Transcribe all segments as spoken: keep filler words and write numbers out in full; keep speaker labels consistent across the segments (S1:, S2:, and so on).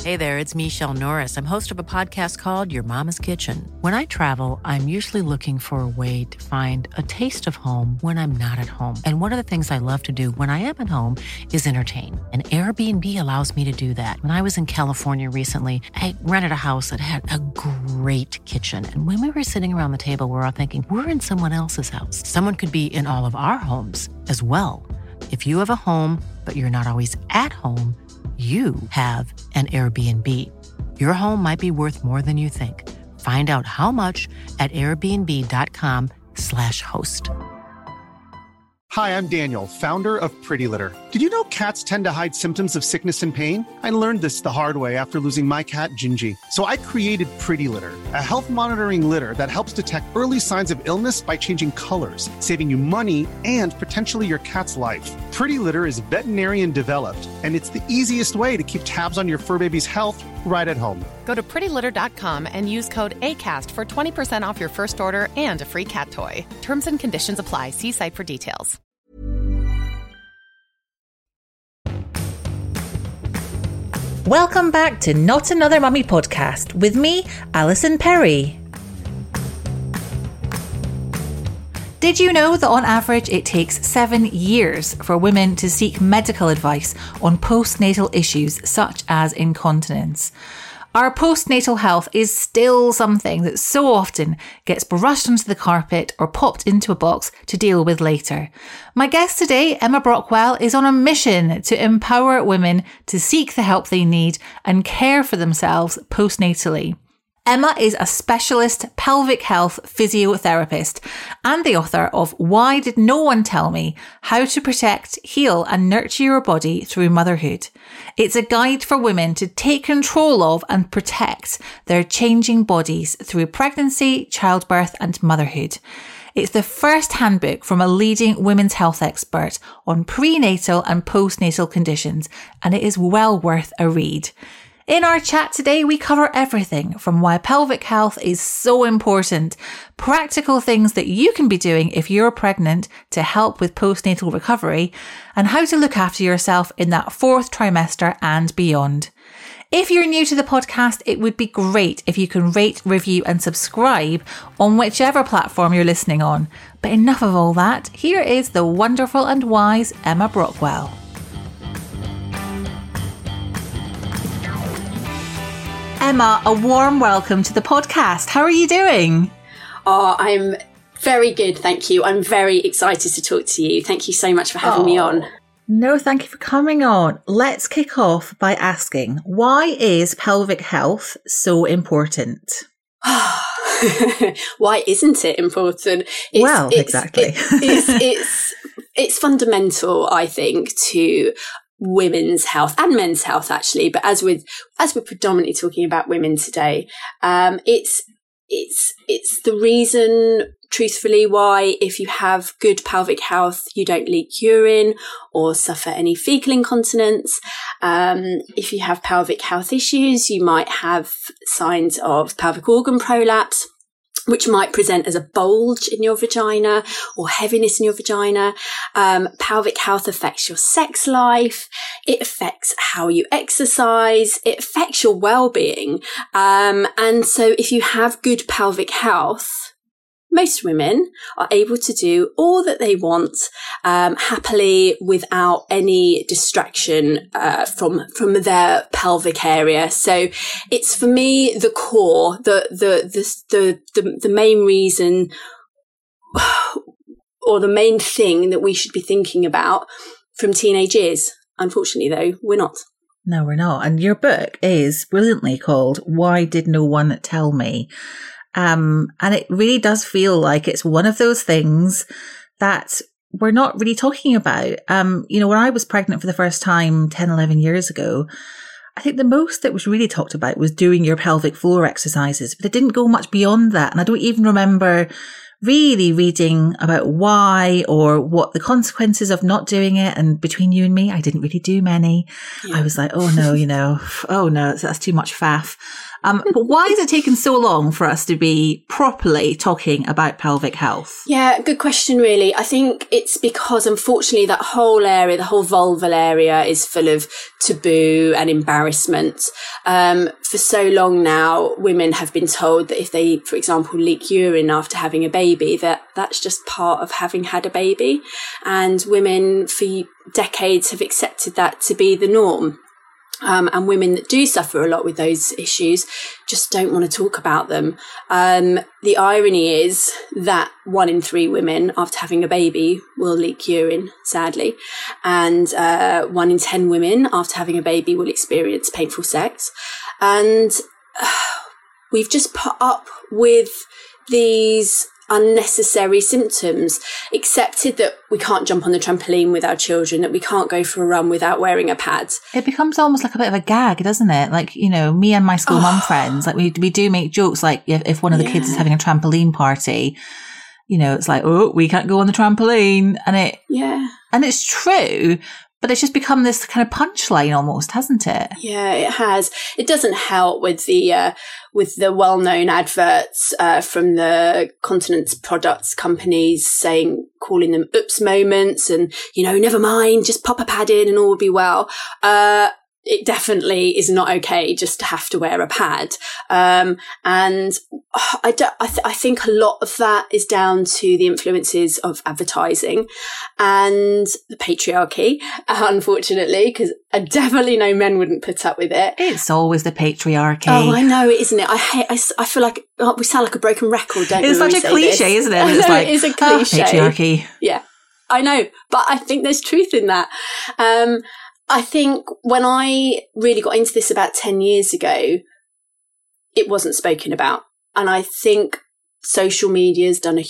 S1: Hey there, it's Michelle Norris. I'm host of a podcast called Your Mama's Kitchen. When I travel, I'm usually looking for a way to find a taste of home when I'm not at home. And one of the things I love to do when I am at home is entertain. And Airbnb allows me to do that. When I was in California recently, I rented a house that had a great kitchen. And when we were sitting around the table, we were all thinking, we're in someone else's house. Someone could be in all of our homes as well. If you have a home, but you're not always at home, you have an Airbnb. Your home might be worth more than you think. Find out how much at airbnb.com slash host.
S2: Hi, I'm Daniel, founder of Pretty Litter. Did you know cats tend to hide symptoms of sickness and pain? I learned this the hard way after losing my cat, Gingy. So I created Pretty Litter, a health monitoring litter that helps detect early signs of illness by changing colors, saving you money and potentially your cat's life. Pretty Litter is veterinarian developed, and it's the easiest way to keep tabs on your fur baby's health right at home.
S3: Go to pretty litter dot com and use code ACAST for twenty percent off your first order and a free cat toy. Terms and conditions apply. See site for details.
S4: Welcome back to Not Another Mummy podcast with me, Alison Perry. Did you know that on average it takes seven years for women to seek medical advice on postnatal issues such as incontinence? Our postnatal health is still something that so often gets brushed onto the carpet or popped into a box to deal with later. My guest today, Emma Brockwell, is on a mission to empower women to seek the help they need and care for themselves postnatally. Emma is a specialist pelvic health physiotherapist and the author of Why Did No One Tell Me? How to Protect, Heal and Nurture Your Body Through Motherhood. It's a guide for women to take control of and protect their changing bodies through pregnancy, childbirth and motherhood. It's the first handbook from a leading women's health expert on prenatal and postnatal conditions, and it is well worth a read. In our chat today, we cover everything from why pelvic health is so important, practical things that you can be doing if you're pregnant to help with postnatal recovery, and how to look after yourself in that fourth trimester and beyond. If you're new to the podcast, it would be great if you can rate, review and subscribe on whichever platform you're listening on. But enough of all that, here is the wonderful and wise Emma Brockwell. Emma, a warm welcome to the podcast. How are you doing?
S5: Oh, I'm very good, thank you. I'm very excited to talk to you. Thank you so much for having oh, me on.
S4: No, thank you for coming on. Let's kick off by asking, why is pelvic health so important?
S5: Why isn't it important? It's,
S4: well,
S5: it's,
S4: exactly.
S5: It, it's, it's, it's fundamental, I think, to women's health and men's health, actually. But as with as we're predominantly talking about women today, um, it's it's it's the reason, truthfully, why if you have good pelvic health, you don't leak urine or suffer any fecal incontinence. Um, if you have pelvic health issues, you might have signs of pelvic organ prolapse, which might present as a bulge in your vagina or heaviness in your vagina. Um, pelvic health affects your sex life. It affects how you exercise. It affects your well-being. Um, and so if you have good pelvic health, most women are able to do all that they want um, happily without any distraction uh, from from their pelvic area. So it's, for me, the core, the the the the the, the main reason or the main thing that we should be thinking about from teenage years. Unfortunately, though, we're not.
S4: No, we're not. And your book is brilliantly called Why Did No One Tell Me? Um, and it really does feel like it's one of those things that we're not really talking about. Um, you know, when I was pregnant for the first time ten, eleven years ago, I think the most that was really talked about was doing your pelvic floor exercises, but it didn't go much beyond that. And I don't even remember really reading about why or what the consequences of not doing it. And between you and me, I didn't really do many. Yeah. I was like, oh no, you know, oh no, that's too much faff. Um, but why is it taken so long for us to be properly talking about pelvic health?
S5: Yeah, good question, really. I think it's because, unfortunately, that whole area, the whole vulval area is full of taboo and embarrassment. Um, for so long now, women have been told that if they, for example, leak urine after having a baby, that that's just part of having had a baby. And women for decades have accepted that to be the norm. Um, and women that do suffer a lot with those issues just don't want to talk about them. Um, the irony is that one in three women after having a baby will leak urine, sadly. And uh, one in ten women after having a baby will experience painful sex. And uh, we've just put up with these unnecessary symptoms, accepted that we can't jump on the trampoline with our children, that we can't go for a run without wearing a pad.
S4: It becomes almost like a bit of a gag, doesn't it? Like, you know, me and my school oh. mum friends, like we we do make jokes, like if, if one of the yeah. kids is having a trampoline party, you know, it's like, oh, we can't go on the trampoline. And it,
S5: yeah,
S4: and it's true. But it's just become this kind of punchline almost, hasn't it?
S5: Yeah, it has. It doesn't help with the uh, with the well-known adverts uh, from the continence products companies saying, calling them oops moments and, you know, never mind, just pop a pad in and all will be well. Uh, it definitely is not okay just to have to wear a pad. Um, and I, do, I, th- I think a lot of that is down to the influences of advertising and the patriarchy, unfortunately, because I definitely know men wouldn't put up with it.
S4: It's always the patriarchy.
S5: Oh, I know it, isn't it? I hate, I, I feel like oh, we sound like a broken record, don't we?
S4: It's such a cliche,
S5: this?
S4: Isn't it? It's like,
S5: it is a cliche.
S4: Oh, patriarchy.
S5: Yeah, I know. But I think there's truth in that. Um, I think when I really got into this about ten years ago, it wasn't spoken about. And I think social media has done a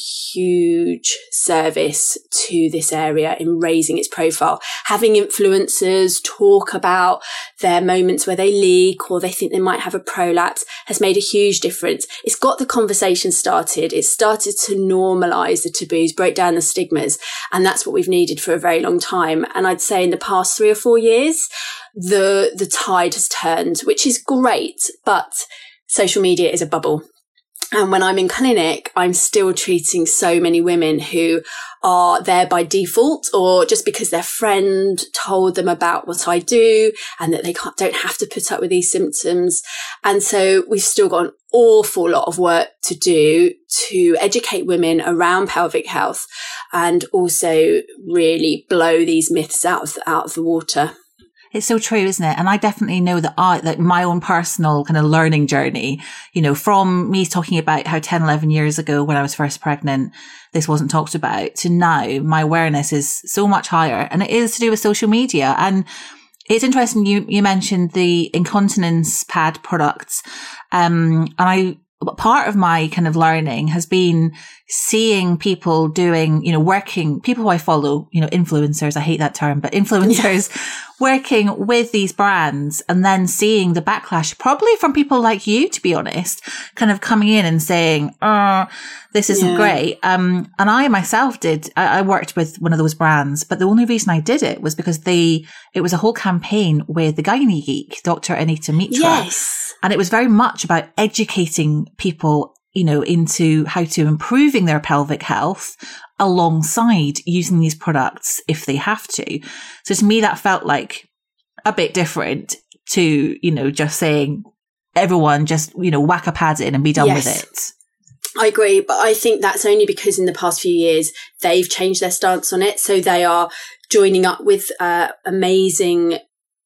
S5: huge service to this area in raising its profile. Having influencers talk about their moments where they leak or they think they might have a prolapse has made a huge difference. It's got the conversation started. It's started to normalise the taboos, break down the stigmas. And that's what we've needed for a very long time. And I'd say in the past three or four years, the, the tide has turned, which is great, but social media is a bubble. And when I'm in clinic, I'm still treating so many women who are there by default or just because their friend told them about what I do and that they can't, don't have to put up with these symptoms. And so we've still got an awful lot of work to do to educate women around pelvic health and also really blow these myths out of, out of the water.
S4: It's so true, isn't it? And I definitely know that I, like my own personal kind of learning journey, you know, from me talking about how ten, eleven years ago when I was first pregnant, this wasn't talked about to now, my awareness is so much higher and it is to do with social media. And it's interesting. You, you mentioned the incontinence pad products. Um, and I, part of my kind of learning has been seeing people doing, you know, working, people who I follow, you know, influencers, I hate that term, but influencers yeah. working with these brands and then seeing the backlash, probably from people like you, to be honest, kind of coming in and saying, oh, this isn't yeah. great. Um, and I myself did, I, I worked with one of those brands, but the only reason I did it was because they, it was a whole campaign with the Gynae Geek, Doctor Anita Mitra.
S5: Yes.
S4: And it was very much about educating people, you know, into how to improving their pelvic health alongside using these products if they have to. So to me, that felt like a bit different to, you know, just saying everyone just, you know, whack a pad in and be done yes. with it.
S5: I agree, but I think that's only because in the past few years, they've changed their stance on it. So they are joining up with uh, amazing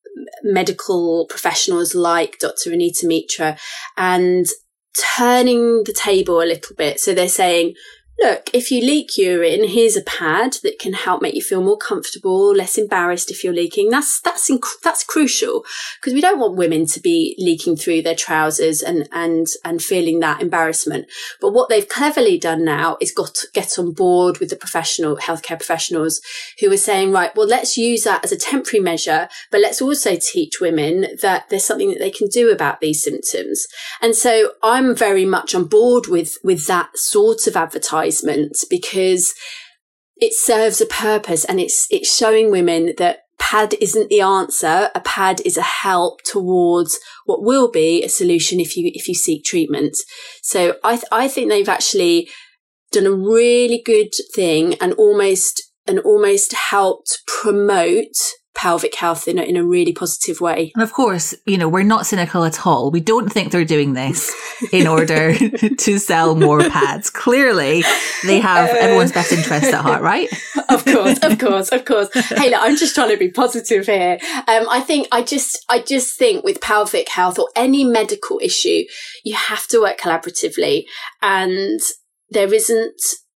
S5: medical professionals like Doctor Anita Mitra and turning the table a little bit. So they're saying, look, if you leak urine, here's a pad that can help make you feel more comfortable, less embarrassed if you're leaking. That's that's inc- that's crucial because we don't want women to be leaking through their trousers and and and feeling that embarrassment. But what they've cleverly done now is got to get on board with the professional healthcare professionals who are saying, right, well, let's use that as a temporary measure, but let's also teach women that there's something that they can do about these symptoms. And so I'm very much on board with with that sort of advertising, because it serves a purpose and it's it's showing women that pad isn't the answer. A pad is a help towards what will be a solution if you if you seek treatment. So I th- I think they've actually done a really good thing and almost and almost helped promote pelvic health in a, in a really positive way.
S4: And of course, you know, we're not cynical at all. We don't think they're doing this in order to sell more pads. Clearly, they have uh, everyone's best interest at heart, right?
S5: Of course, of course, of course. Hey, look, I'm just trying to be positive here. Um, I think I just, I just think with pelvic health or any medical issue, you have to work collaboratively, and there isn't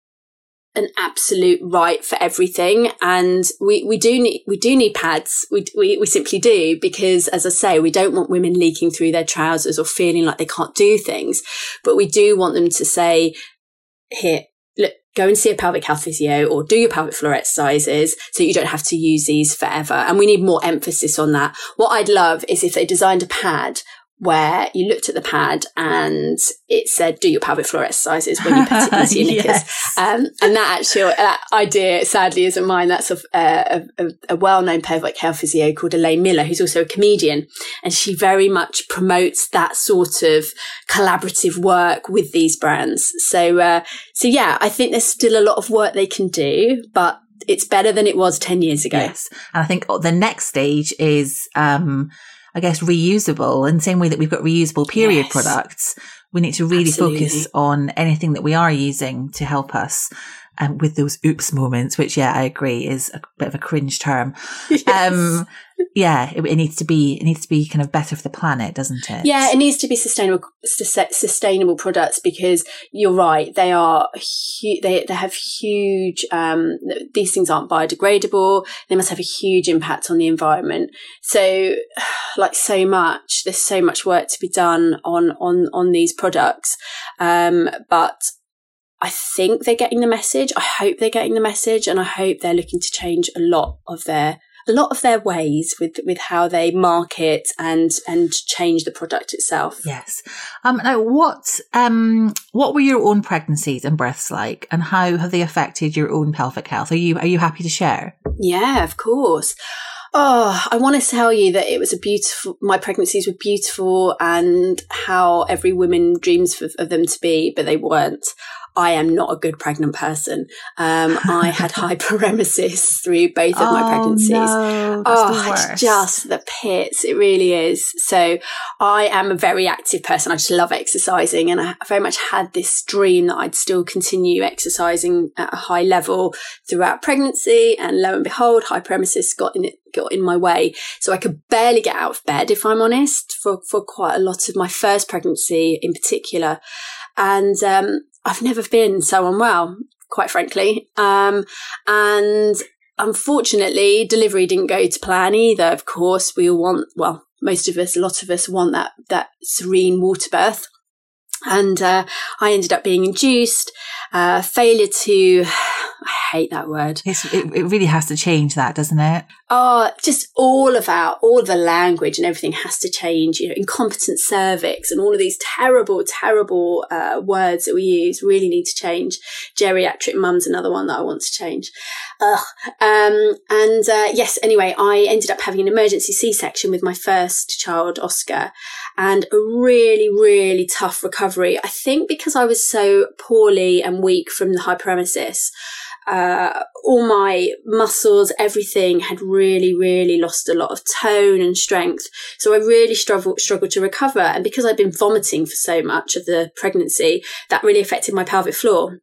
S5: an absolute right for everything. And we, we do need, we do need pads. We, we, we simply do, because as I say, we don't want women leaking through their trousers or feeling like they can't do things, but we do want them to say, here, look, go and see a pelvic health physio or do your pelvic floor exercises so you don't have to use these forever. And we need more emphasis on that. What I'd love is if they designed a pad where you looked at the pad and it said, do your pelvic floor exercises when you put it into your knickers.
S4: Yes.
S5: Um, and that actual that idea, sadly, isn't mine. That's of a, a, a well-known pelvic health physio called Elaine Miller, who's also a comedian. And she very much promotes that sort of collaborative work with these brands. So, uh, so yeah, I think there's still a lot of work they can do, but it's better than it was ten years ago.
S4: Yes. And I think the next stage is, um, I guess, reusable. In the same way that we've got reusable period yes. products, we need to really Absolutely. focus on anything that we are using to help us um, with those oops moments, which, yeah, I agree is a bit of a cringe term. Yes. Um, yeah, it, it needs to be, it needs to be kind of better for the planet, doesn't it?
S5: Yeah, it needs to be sustainable, sustainable products, because you're right. They are, hu- they, they have huge, um, these things aren't biodegradable. They must have a huge impact on the environment. So like so much, there's so much work to be done on, on, on these products. Um, but I think they're getting the message. I hope they're getting the message, and I hope they're looking to change a lot of their a lot of their ways with with how they market and and change the product itself.
S4: Yes. Um. Now, what um what were your own pregnancies and births like, and how have they affected your own pelvic health? Are you are you happy to share?
S5: Yeah, of course. Oh, I want to tell you that it was a beautiful, my pregnancies were beautiful, and how every woman dreams for, of them to be, but they weren't. I am not a good pregnant person. Um, I had hyperemesis through both of
S4: oh,
S5: my pregnancies.
S4: No, that's
S5: oh,
S4: the worst.
S5: It's just the pits. It really is. So I am a very active person. I just love exercising, and I very much had this dream that I'd still continue exercising at a high level throughout pregnancy. And lo and behold, hyperemesis got in it. got in my way. So I could barely get out of bed, if I'm honest, for, for quite a lot of my first pregnancy in particular. And, um, I've never been so unwell, quite frankly. Um, and unfortunately, delivery didn't go to plan either. Of course, we all want, well, most of us, a lot of us want that, that serene water birth. And, uh, I ended up being induced, uh, failure to, I hate that word.
S4: It's, it, it really has to change that, doesn't it?
S5: Oh, just all of our, all of the language and everything has to change. You know, incompetent cervix and all of these terrible, terrible uh, words that we use really need to change. Geriatric mum's another one that I want to change. Ugh. Um, and uh, yes, anyway, I ended up having an emergency C-section with my first child, Oscar, and a really, really tough recovery. I think because I was so poorly and weak from the hyperemesis. Uh, all my muscles, everything had really, really lost a lot of tone and strength. So I really struggled, struggled to recover. And because I'd been vomiting for so much of the pregnancy, that really affected my pelvic floor.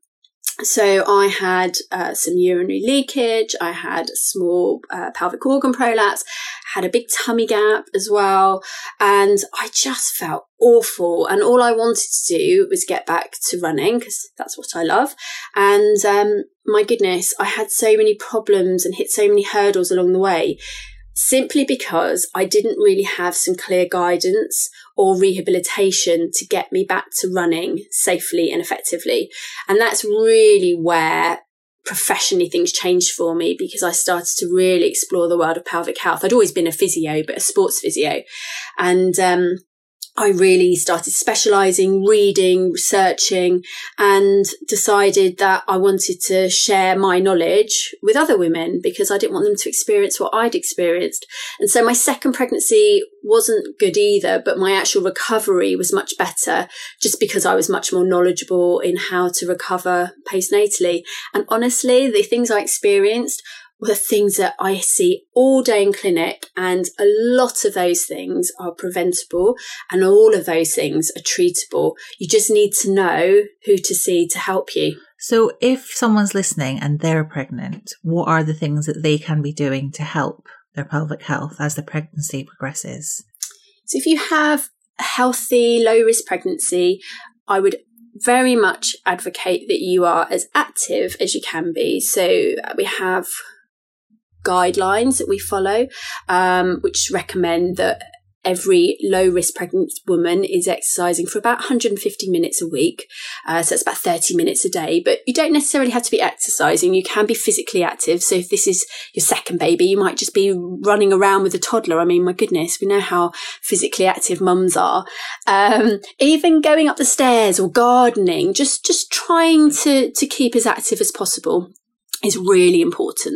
S5: So I had uh, some urinary leakage. I had a small uh, pelvic organ prolapse, had a big tummy gap as well. And I just felt awful. And all I wanted to do was get back to running, because that's what I love. And um, my goodness, I had so many problems and hit so many hurdles along the way, simply because I didn't really have some clear guidance or rehabilitation to get me back to running safely and effectively. And that's really where professionally things changed for me, because I started to really explore the world of pelvic health. I'd always been a physio, but a sports physio. And um, I really started specialising, reading, researching, and decided that I wanted to share my knowledge with other women because I didn't want them to experience what I'd experienced. And so my second pregnancy wasn't good either, but my actual recovery was much better just because I was much more knowledgeable in how to recover postnatally. And honestly, the things I experienced were the things that I see all day in clinic, and a lot of those things are preventable and all of those things are treatable. You just need to know who to see to help you.
S4: So if someone's listening and they're pregnant, what are the things that they can be doing to help their pelvic health as the pregnancy progresses?
S5: So if you have a healthy, low-risk pregnancy, I would very much advocate that you are as active as you can be. So we have guidelines that we follow, um, which recommend that every low-risk pregnant woman is exercising for about one hundred fifty minutes a week. Uh, so it's about thirty minutes a day. But you don't necessarily have to be exercising. You can be physically active. So if this is your second baby, you might just be running around with a toddler. I mean, my goodness, we know how physically active mums are. Um, even going up the stairs or gardening, just, just trying to, to keep as active as possible is really important.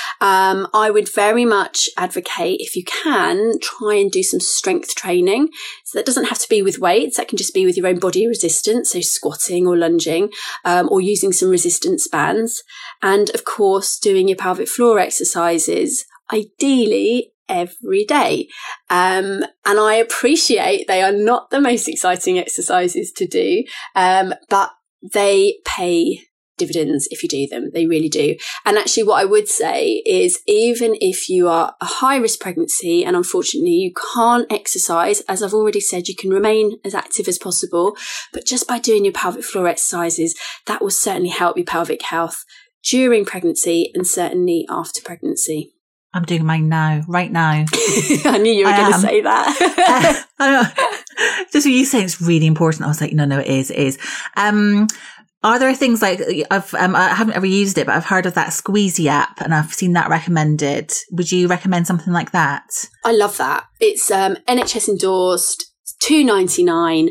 S5: Um, I would very much advocate, if you can, try and do some strength training. So that doesn't have to be with weights. That can just be with your own body resistance, so squatting or lunging, um, or using some resistance bands. And of course, doing your pelvic floor exercises, ideally every day. Um, and I appreciate they are not the most exciting exercises to do, um, but they pay dividends if you do them. They really do. And actually what I would say is, even if you are a high risk pregnancy and unfortunately you can't exercise, as I've already said, you can remain as active as possible, but just by doing your pelvic floor exercises, that will certainly help your pelvic health during pregnancy and certainly after pregnancy.
S4: I'm doing mine now, right now.
S5: I knew you were going to say that.
S4: uh, I know. Just what you say, it's really important. I was like, no, no, it is, it is. Um, Are there things like, I've, um, I haven't ever used it, but I've heard of that Squeezy app and I've seen that recommended. Would you recommend something like that?
S5: I love that. It's um, N H S endorsed, two ninety-nine,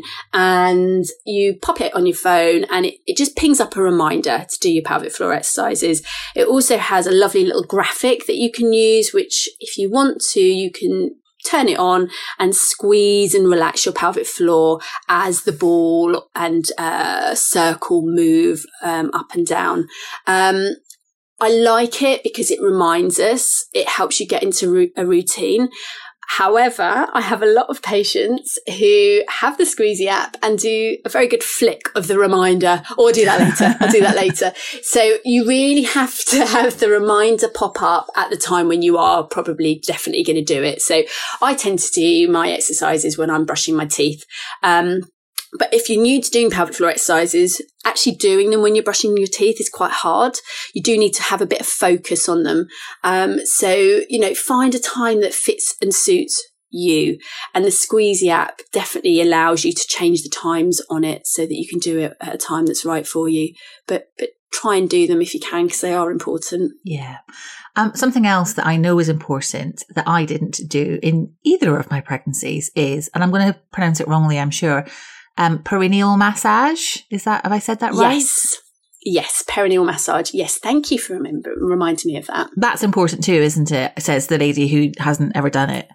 S5: and you pop it on your phone and it, it just pings up a reminder to do your pelvic floor exercises. It also has a lovely little graphic that you can use, which if you want to, you can turn it on and squeeze and relax your pelvic floor as the ball and uh, circle move um, up and down. Um, I like it because it reminds us, it helps you get into a routine. However, I have a lot of patients who have the Squeezy app and do a very good flick of the reminder, or do that later. I'll do that later. So you really have to have the reminder pop up at the time when you are probably definitely going to do it. So I tend to do my exercises when I'm brushing my teeth. Um, But if you're new to doing pelvic floor exercises, actually doing them when you're brushing your teeth is quite hard. You do need to have a bit of focus on them. Um, so, you know, find a time that fits and suits you. And the Squeezy app definitely allows you to change the times on it so that you can do it at a time that's right for you. But, but try and do them if you can, because they are important.
S4: Yeah. Um, something else that I know is important that I didn't do in either of my pregnancies is, and I'm going to pronounce it wrongly, I'm sure, Um, perineal massage. Is that, have I said that right?
S5: Yes. Yes. Perineal massage. Yes. Thank you for remember, reminding me of that.
S4: That's important too, isn't it? Says the lady who hasn't ever done it.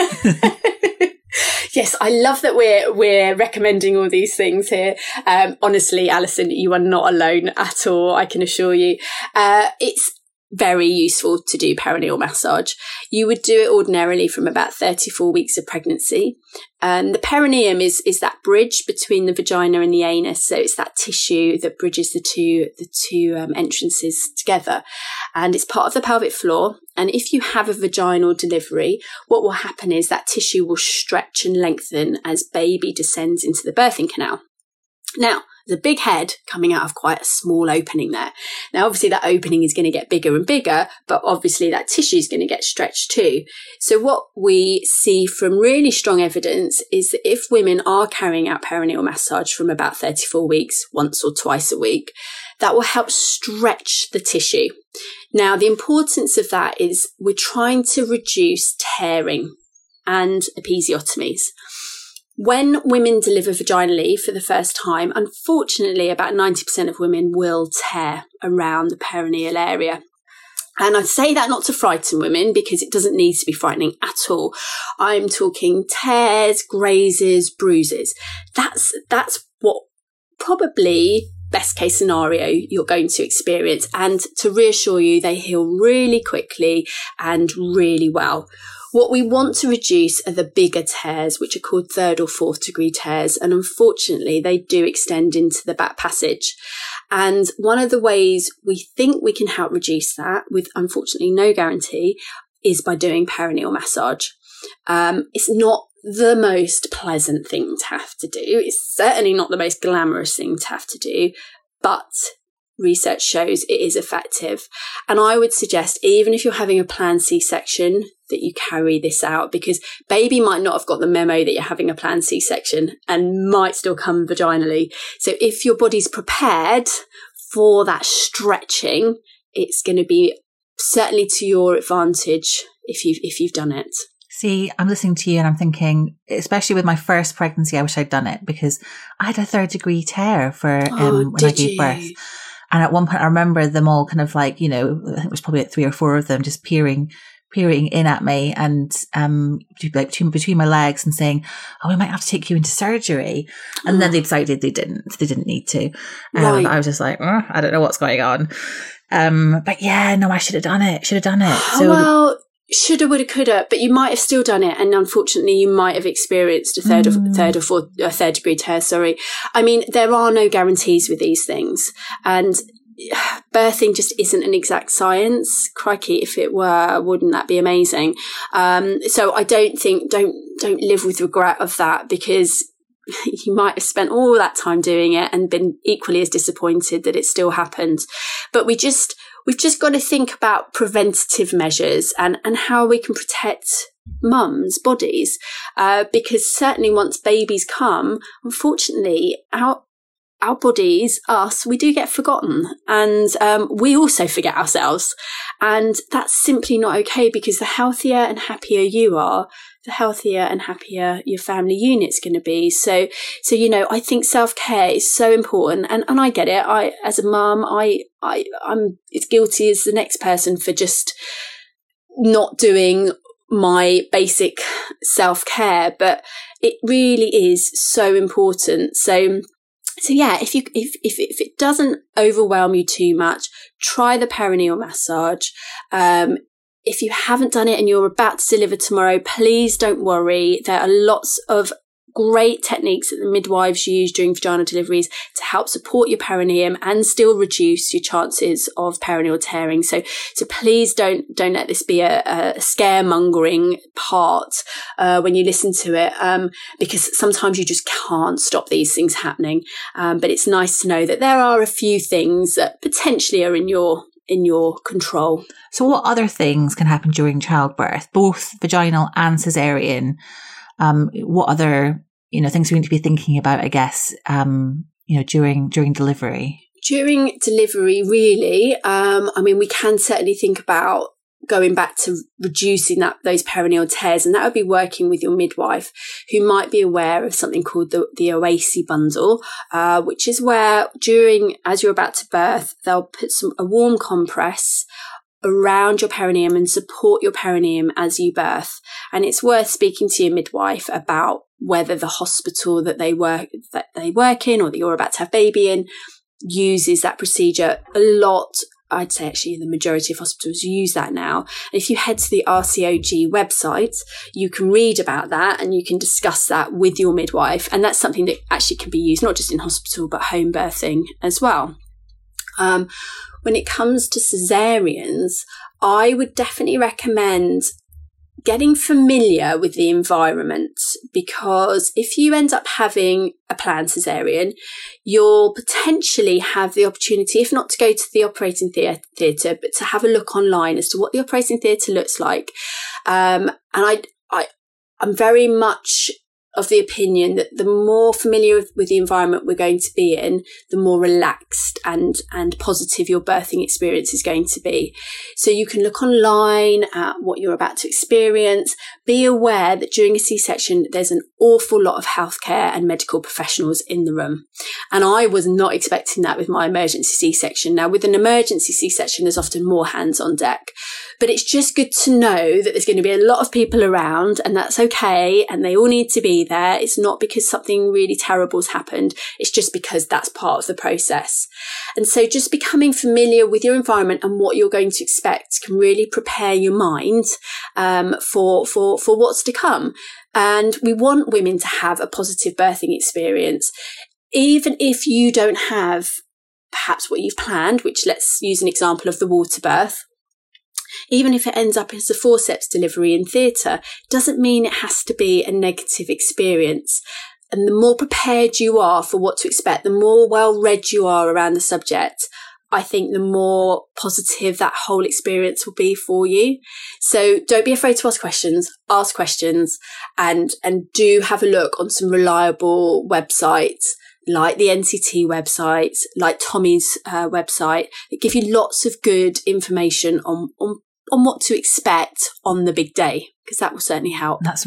S5: Yes. I love that we're, we're recommending all these things here. Um, honestly, Alison, you are not alone at all. I can assure you. Uh, it's very useful to do perineal massage. You would do it ordinarily from about thirty-four weeks of pregnancy. Um, the perineum is is that bridge between the vagina and the anus. So it's that tissue that bridges the two the two um, entrances together, and it's part of the pelvic floor. And if you have a vaginal delivery, what will happen is that tissue will stretch and lengthen as baby descends into the birthing canal. Now, there's a big head coming out of quite a small opening there. Now, obviously that opening is going to get bigger and bigger, but obviously that tissue is going to get stretched too. So what we see from really strong evidence is that if women are carrying out perineal massage from about thirty-four weeks, once or twice a week, that will help stretch the tissue. Now, the importance of that is we're trying to reduce tearing and episiotomies. when women deliver vaginally for the first time, unfortunately, about ninety percent of women will tear around the perineal area. And I say that not to frighten women, because it doesn't need to be frightening at all. I'm talking tears, grazes, bruises. That's, that's what probably best case scenario you're going to experience. And to reassure you, they heal really quickly and really well. What we want to reduce are the bigger tears, which are called third or fourth degree tears. And unfortunately, they do extend into the back passage. And one of the ways we think we can help reduce that, with unfortunately no guarantee, is by doing perineal massage. Um, it's not the most pleasant thing to have to do. It's certainly not the most glamorous thing to have to do, but research shows it is effective. And I would suggest, even if you're having a planned C-section, that you carry this out, because baby might not have got the memo that you're having a planned C-section and might still come vaginally. So if your body's prepared for that stretching, it's going to be certainly to your advantage if you've, if you've done it.
S4: See, I'm listening to you and I'm thinking, especially with my first pregnancy, I wish I'd done it, because I had a third degree tear for um,
S5: oh,
S4: when I gave
S5: you?
S4: birth. And at one point, I remember them all kind of like, you know, I think it was probably like three or four of them just peering, peering in at me and um, like between, between my legs and saying, "Oh, we might have to take you into surgery." And oh. then they decided they didn't. They didn't need to. Um, right. I was just like, oh, I don't know what's going on. Um, but yeah, no, I should have done it. Should have done it.
S5: So well, shoulda, woulda, coulda. But you might have still done it, and unfortunately, you might have experienced a third mm. or third or fourth, a third degree tear. Sorry, I mean there are no guarantees with these things, and birthing just isn't an exact science. Crikey, if it were, wouldn't that be amazing? Um, so I don't think don't don't live with regret of that, because you might have spent all that time doing it and been equally as disappointed that it still happened. But we just we've just got to think about preventative measures and and how we can protect mums' bodies, uh, because certainly once babies come, unfortunately, our Our bodies, us, we do get forgotten, and um, we also forget ourselves. And that's simply not okay, because the healthier and happier you are, the healthier and happier your family unit's going to be. So, so you know, I think self-care is so important, and, and I get it. I, as a mum, I, I, I'm as guilty as the next person for just not doing my basic self-care, but it really is so important. So. So yeah, if you if, if if it doesn't overwhelm you too much, try the perineal massage. Um, if you haven't done it and you're about to deliver tomorrow, please don't worry. There are lots of great techniques that the midwives use during vaginal deliveries to help support your perineum and still reduce your chances of perineal tearing. So, so please don't don't let this be a, a scaremongering part uh, when you listen to it, um, because sometimes you just can't stop these things happening. Um, but it's nice to know that there are a few things that potentially are in your in your control.
S4: So, what other things can happen during childbirth, both vaginal and cesarean? Um, what other, you know, things we need to be thinking about, I guess, um, you know, during, during delivery?
S5: During delivery, really, um, I mean, we can certainly think about going back to reducing that, those perineal tears, and that would be working with your midwife, who might be aware of something called the, the OASI bundle, uh, which is where during, as you're about to birth, they'll put some, a warm compress around your perineum and support your perineum as you birth. And it's worth speaking to your midwife about whether the hospital that they work that they work in or that you're about to have baby in uses that procedure. A lot, I'd say actually the majority of hospitals use that now. And if you head to the R C O G website, you can read about that and you can discuss that with your midwife. And that's something that actually can be used not just in hospital, but home birthing as well. Um, When it comes to cesareans, I would definitely recommend getting familiar with the environment, because if you end up having a planned cesarean, you'll potentially have the opportunity, if not to go to the operating theatre, but to have a look online as to what the operating theatre looks like. Um, and I, I, I'm very much of the opinion that the more familiar with, with the environment we're going to be in, the more relaxed and, and positive your birthing experience is going to be. So you can look online at what you're about to experience. Be aware that during a C-section, there's an awful lot of healthcare and medical professionals in the room. And I was not expecting that with my emergency C-section. Now, with an emergency C-section, there's often more hands on deck. But it's just good to know that there's going to be a lot of people around, and that's okay. And they all need to be there. It's not because something really terrible has happened. It's just because that's part of the process. And so just becoming familiar with your environment and what you're going to expect can really prepare your mind um, for, for, for what's to come. And we want women to have a positive birthing experience, even if you don't have perhaps what you've planned, which let's use an example of the water birth. Even if it ends up as a forceps delivery in theatre, doesn't mean it has to be a negative experience. And the more prepared you are for what to expect, the more well-read you are around the subject, I think the more positive that whole experience will be for you. So don't be afraid to ask questions, ask questions, and, and do have a look on some reliable websites like the N C T website, like Tommy's uh, website, that give you lots of good information on, on, on what to expect on the big day, because that will certainly help.
S4: That's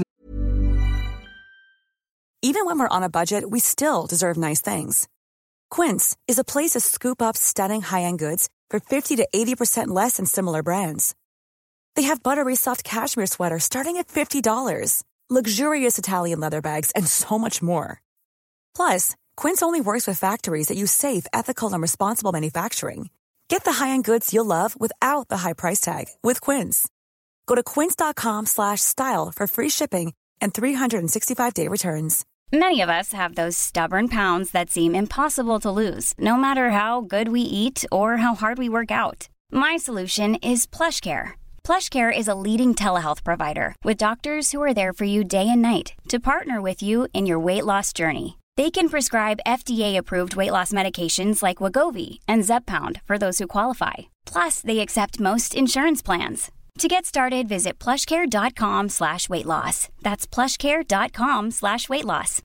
S6: Even when we're on a budget, we still deserve nice things. Quince is a place to scoop up stunning high-end goods for fifty to eighty percent less than similar brands. They have buttery soft cashmere sweaters starting at fifty dollars, luxurious Italian leather bags, and so much more. Plus, Quince only works with factories that use safe, ethical, and responsible manufacturing. Get the high-end goods you'll love without the high price tag with Quince. Go to quince.com slash style for free shipping and three sixty-five day returns.
S7: Many of us have those stubborn pounds that seem impossible to lose, no matter how good we eat or how hard we work out. My solution is PlushCare. PlushCare is a leading telehealth provider with doctors who are there for you day and night to partner with you in your weight loss journey. They can prescribe F D A-approved weight loss medications like Wegovy and Zepbound for those who qualify. Plus, they accept most insurance plans. To get started, visit plushcare.com slash weight loss. That's plushcare.com slash weight loss.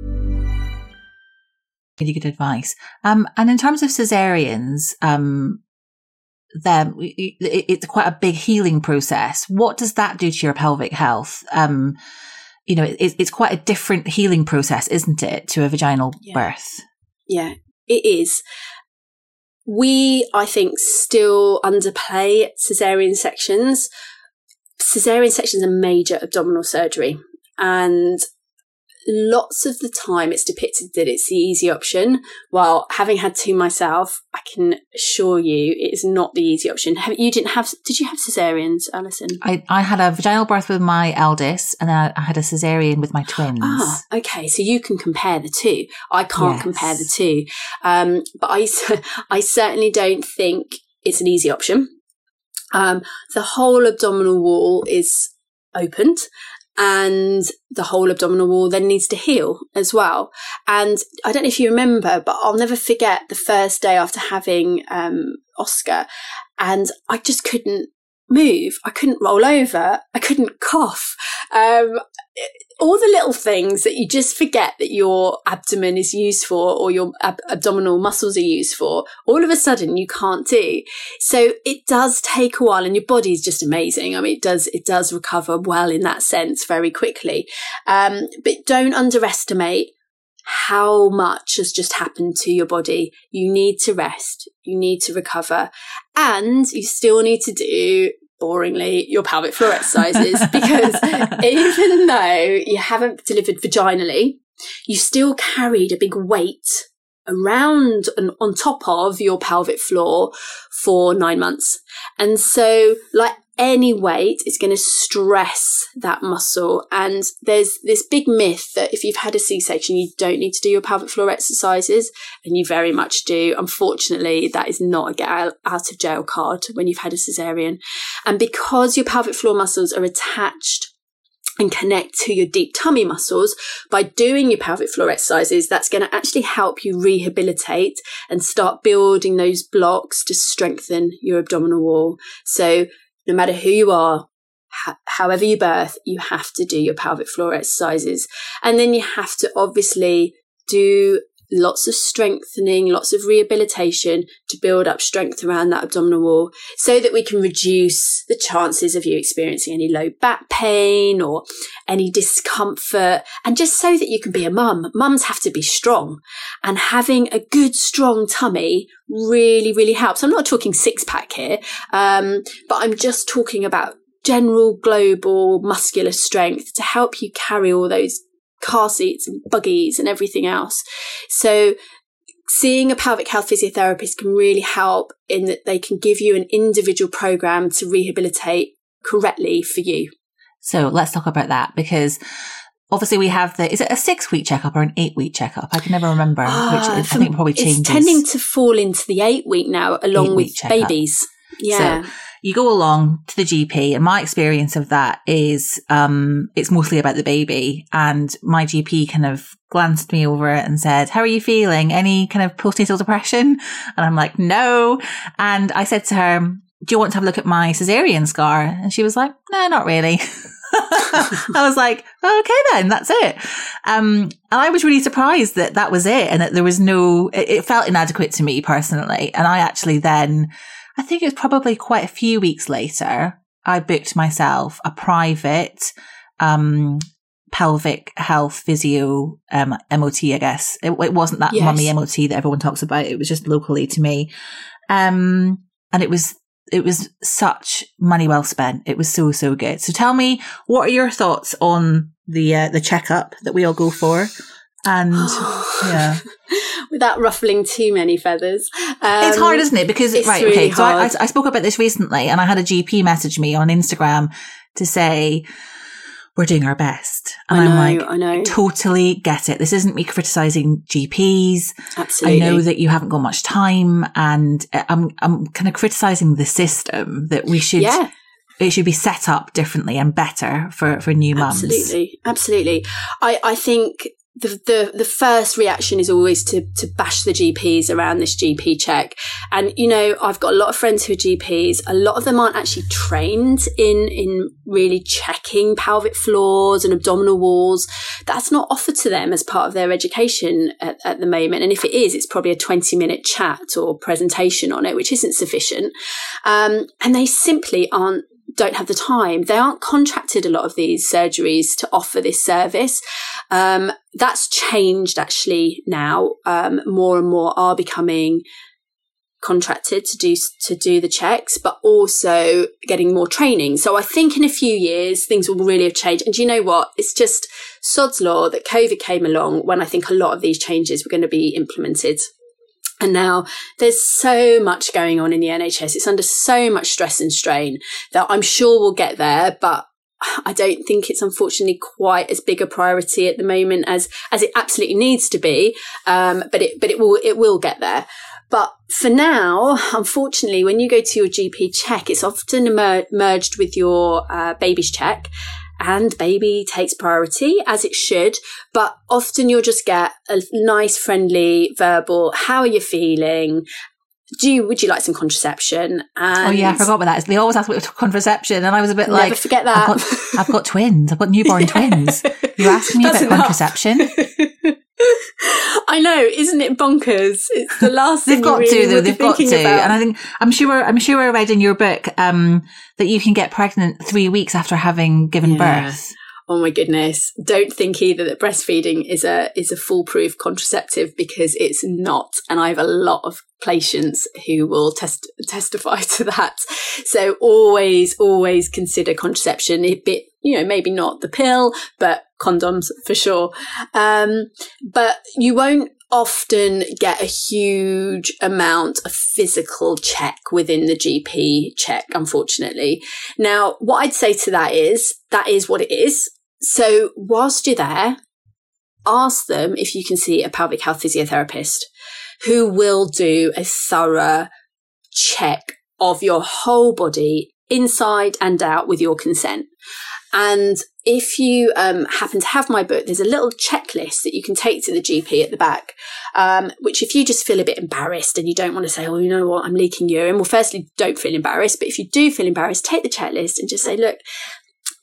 S4: Really good advice. Um, and in terms of cesareans, um, then it's quite a big healing process. What does that do to your pelvic health? Um, you know, it's, it's quite a different healing process, isn't it, to a vaginal
S5: yeah.
S4: birth?
S5: Yeah, it is. We, I think, still underplay cesarean sections. Cesarean sections are major abdominal surgery, and lots of the time it's depicted that it's the easy option. While having had two myself, I can assure you it is not the easy option. Have, you didn't have? Did you have cesareans, Alison?
S4: I, I had a vaginal birth with my eldest, and then I, I had a cesarean with my twins.
S5: Ah, okay. So you can compare the two. I can't
S4: yes.
S5: compare the two, um, but I, I certainly don't think it's an easy option. Um, the whole abdominal wall is opened, and the whole abdominal wall then needs to heal as well. And I don't know if you remember, but I'll never forget the first day after having um, Oscar, and I just couldn't move. I couldn't roll over. I couldn't cough. Um, all the little things that you just forget that your abdomen is used for, or your ab- abdominal muscles are used for, all of a sudden you can't do. So it does take a while, and your body is just amazing. I mean, it does, it does recover well in that sense very quickly. Um, but don't underestimate how much has just happened to your body. You need to rest. You need to recover. And you still need to do, boringly, your pelvic floor exercises, because even though you haven't delivered vaginally, you still carried a big weight around and on top of your pelvic floor for nine months. And so, like any weight, it's going to stress that muscle. And there's this big myth that if you've had a C-section, you don't need to do your pelvic floor exercises, and you very much do. Unfortunately, that is not a get out of jail card when you've had a cesarean. And because your pelvic floor muscles are attached and connect to your deep tummy muscles, by doing your pelvic floor exercises, that's going to actually help you rehabilitate and start building those blocks to strengthen your abdominal wall. So no matter who you are, ha- however you birth, you have to do your pelvic floor exercises. And then you have to obviously do lots of strengthening, lots of rehabilitation to build up strength around that abdominal wall so that we can reduce the chances of you experiencing any low back pain or any discomfort, and just so that you can be a mum. Mums have to be strong, and having a good, strong tummy really, really helps. I'm not talking six pack here, um, but I'm just talking about general global muscular strength to help you carry all those car seats and buggies and everything else. So seeing a pelvic health physiotherapist can really help in that they can give you an individual program to rehabilitate correctly for you.
S4: So let's talk about that, because obviously we have the, is it a six week checkup or an eight week checkup? I can never remember, uh, which is, I think probably changes.
S5: It's tending to fall into the eight week now, along with checkup. Babies. Yeah.
S4: So you go along to the G P, and my experience of that is um, it's mostly about the baby. And my G P kind of glanced me over and said, how are you feeling? Any kind of postnatal depression? And I'm like, no. And I said to her, do you want to have a look at my cesarean scar? And she was like, no, not really. I was like, okay, then that's it. Um, and I was really surprised that that was it, and that there was no, it, it felt inadequate to me personally. And I actually then, I think it was probably quite a few weeks later, I booked myself a private um, pelvic health physio um, M O T, I guess. It, it wasn't that yes. mummy M O T that everyone talks about. It was just locally to me. Um, and it was it was such money well spent. It was so, so good. So tell me, what are your thoughts on the uh, the checkup that we all go for? And yeah,
S5: without ruffling too many feathers, um,
S4: it's hard, isn't it? Because
S5: it's
S4: right,
S5: really
S4: okay. So I,
S5: hard.
S4: I spoke about this recently, and I had a G P message me on Instagram to say we're doing our best, and
S5: I know,
S4: I'm like,
S5: I know,
S4: totally get it. This isn't me criticizing G Ps.
S5: Absolutely,
S4: I know that you haven't got much time, and I'm I'm kind of criticizing the system that we should.
S5: Yeah.
S4: It should be set up differently and better for for new mums.
S5: Absolutely, absolutely. I I think. The, the the first reaction is always to to bash the G Ps around this G P check. And, you know, I've got a lot of friends who are G Ps. A lot of them aren't actually trained in, in really checking pelvic floors and abdominal walls. That's not offered to them as part of their education at, at the moment. And if it is, it's probably a twenty minute chat or presentation on it, which isn't sufficient. Um, and they simply aren't don't have the time. They aren't contracted, a lot of these surgeries, to offer this service. Um, that's changed actually now. Um, more and more are becoming contracted to do to do the checks, but also getting more training. So I think in a few years things will really have changed. And do you know what? It's just sod's law that COVID came along when I think a lot of these changes were going to be implemented. And now there's so much going on in the N H S. It's under so much stress and strain that I'm sure we'll get there, but I don't think it's unfortunately quite as big a priority at the moment as, as it absolutely needs to be. Um, but it, but it will, it will get there. But for now, unfortunately, when you go to your G P check, it's often emer- merged with your uh, baby's check. And baby takes priority, as it should, but often you'll just get a nice, friendly, verbal, how are you feeling? Do you, would you like some contraception? And
S4: oh yeah, I forgot about that. They always ask about contraception, and I was a bit
S5: never
S4: like,
S5: forget that.
S4: I've got, I've got twins. I've got newborn yeah. twins. You're asking me
S5: That's
S4: about
S5: enough.
S4: contraception?
S5: I know, isn't it bonkers? It's the last thing
S4: they've got
S5: you really
S4: to, though. They've got to,
S5: about.
S4: And I think I'm sure I'm sure I read in your book um, that you can get pregnant three weeks after having given
S5: yeah.
S4: birth.
S5: Oh my goodness. Don't think either that breastfeeding is a is a foolproof contraceptive, because it's not. And I have a lot of patients who will test, testify to that. So always, always consider contraception. A bit, you know, maybe not the pill, but condoms for sure. Um, but you won't often get a huge amount of physical check within the G P check, unfortunately. Now, what I'd say to that is, that is what it is. So whilst you're there, ask them if you can see a pelvic health physiotherapist who will do a thorough check of your whole body, inside and out, with your consent. And if you um, happen to have my book, there's a little checklist that you can take to the G P at the back, um, which if you just feel a bit embarrassed and you don't want to say, oh, you know what, I'm leaking urine. Well, firstly, don't feel embarrassed. But if you do feel embarrassed, take the checklist and just say, look,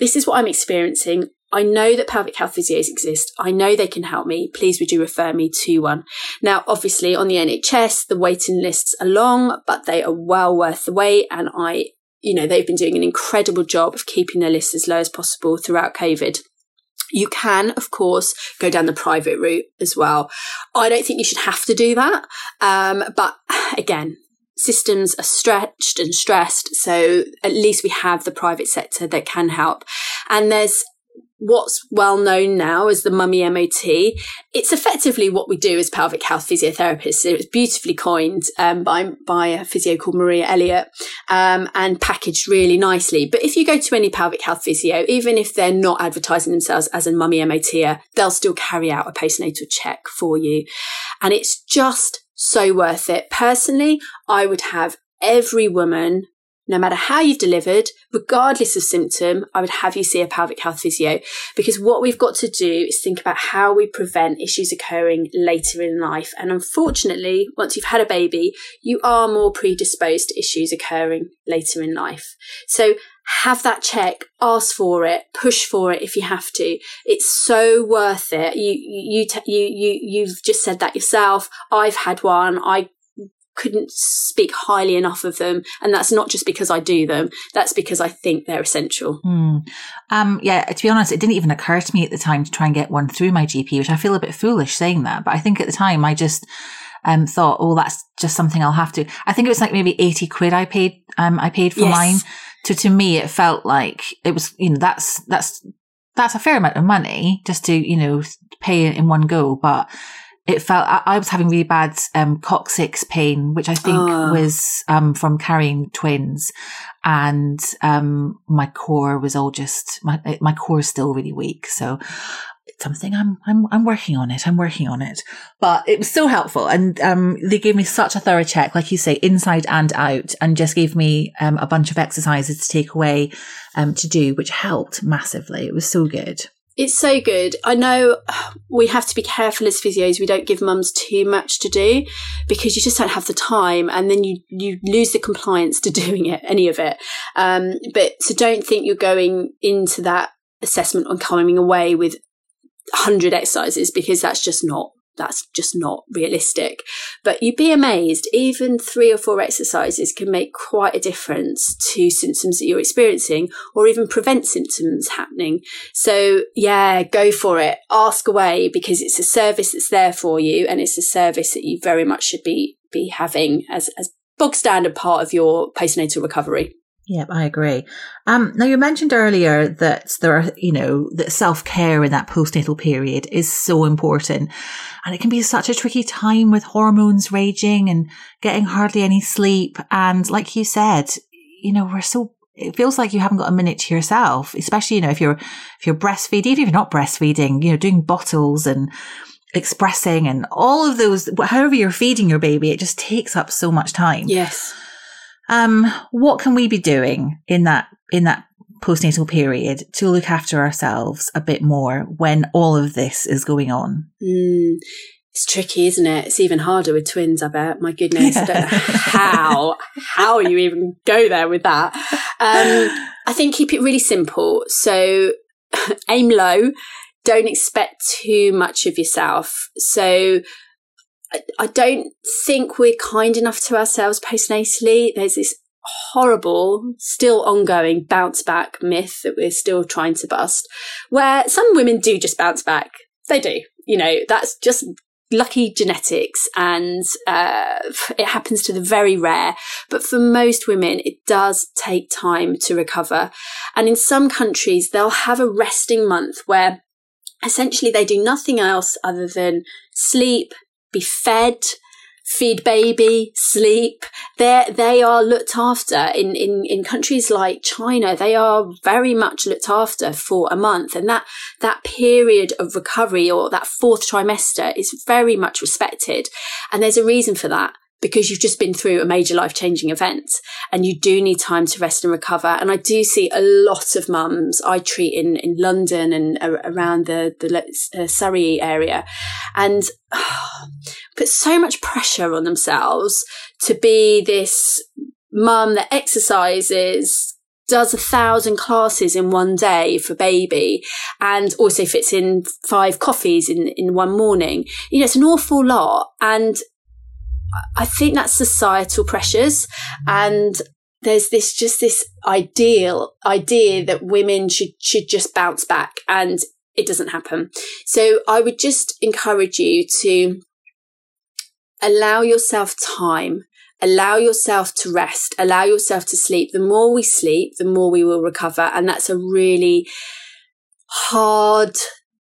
S5: this is what I'm experiencing. I know that pelvic health physios exist. I know they can help me. Please, would you refer me to one? Now, obviously, on the N H S, the waiting lists are long, but they are well worth the wait. And I, you know, they've been doing an incredible job of keeping their lists as low as possible throughout COVID. You can, of course, go down the private route as well. I don't think you should have to do that. Um, but again, systems are stretched and stressed. So at least we have the private sector that can help. And there's what's well known now as the mummy M O T. It's effectively what we do as pelvic health physiotherapists. It was beautifully coined um, by, by a physio called Maria Elliott um, and packaged really nicely. But if you go to any pelvic health physio, even if they're not advertising themselves as a mummy M O T-er, they'll still carry out a postnatal check for you. And it's just so worth it. Personally, I would have every woman, no matter how you've delivered, regardless of symptom, I would have you see a pelvic health physio, because what we've got to do is think about how we prevent issues occurring later in life. And unfortunately, once you've had a baby, you are more predisposed to issues occurring later in life. So have that check, ask for it, push for it if you have to. It's so worth it. You, you, you, you, you've just said that yourself. I've had one. I couldn't speak highly enough of them, and that's not just because I do them, that's because I think they're essential.
S4: Mm. Um, yeah, to be honest, it didn't even occur to me at the time to try and get one through my G P, which I feel a bit foolish saying that, but I think at the time I just um thought, oh, that's just something I'll have to. I think it was like maybe eighty quid I paid um I paid for yes. mine. To to me it felt like it was, you know, that's that's that's a fair amount of money just to, you know, pay it in one go, but it felt, I, I was having really bad um, coccyx pain, which I think uh. was um, from carrying twins. And um, my core was all just, my my core is still really weak. So it's something I'm, I'm, I'm working on it. I'm working on it. But it was so helpful. And um, they gave me such a thorough check, like you say, inside and out, and just gave me um, a bunch of exercises to take away um, to do, which helped massively. It was so good.
S5: It's so good. I know we have to be careful as physios. We don't give mums too much to do because you just don't have the time, and then you, you lose the compliance to doing it, any of it. Um, but so don't think you're going into that assessment on coming away with one hundred exercises, because that's just not, that's just not realistic. But you'd be amazed, even three or four exercises can make quite a difference to symptoms that you're experiencing, or even prevent symptoms happening. So yeah, go for it. Ask away, because it's a service that's there for you, and it's a service that you very much should be be having as as bog standard part of your postnatal recovery.
S4: Yeah, I agree. Um, now, you mentioned earlier that there are, you know, that self-care in that postnatal period is so important. And it can be such a tricky time with hormones raging and getting hardly any sleep. And like you said, you know, we're so, it feels like you haven't got a minute to yourself, especially, you know, if you're, if you're breastfeeding, even if you're not breastfeeding, you know, doing bottles and expressing and all of those, however you're feeding your baby, it just takes up so much time.
S5: Yes.
S4: Um, what can we be doing in that, in that postnatal period to look after ourselves a bit more when all of this is going on?
S5: Mm, it's tricky, isn't it? It's even harder with twins, I bet. My goodness, I don't know how, how you even go there with that. Um, I think keep it really simple. So aim low. Don't expect too much of yourself. So I don't think we're kind enough to ourselves postnatally. There's this horrible, still ongoing bounce back myth that we're still trying to bust, where some women do just bounce back. They do. You know, that's just lucky genetics, and uh, it happens to the very rare. But for most women, it does take time to recover. And in some countries, they'll have a resting month where essentially they do nothing else other than sleep, be fed, feed baby, sleep. They they are looked after. In, in, in countries like China, they are very much looked after for a month. And that, that period of recovery, or that fourth trimester, is very much respected. And there's a reason for that, because you've just been through a major life-changing event and you do need time to rest and recover. And I do see a lot of mums I treat in, in London and around the, the uh, Surrey area, and oh, put so much pressure on themselves to be this mum that exercises, does a thousand classes in one day for baby and also fits in five coffees in, in one morning. You know, it's an awful lot. And I think that's societal pressures. And there's this, just this ideal idea that women should, should just bounce back, and it doesn't happen. So I would just encourage you to allow yourself time. Allow yourself to rest, allow yourself to sleep. The more we sleep, the more we will recover. And that's a really hard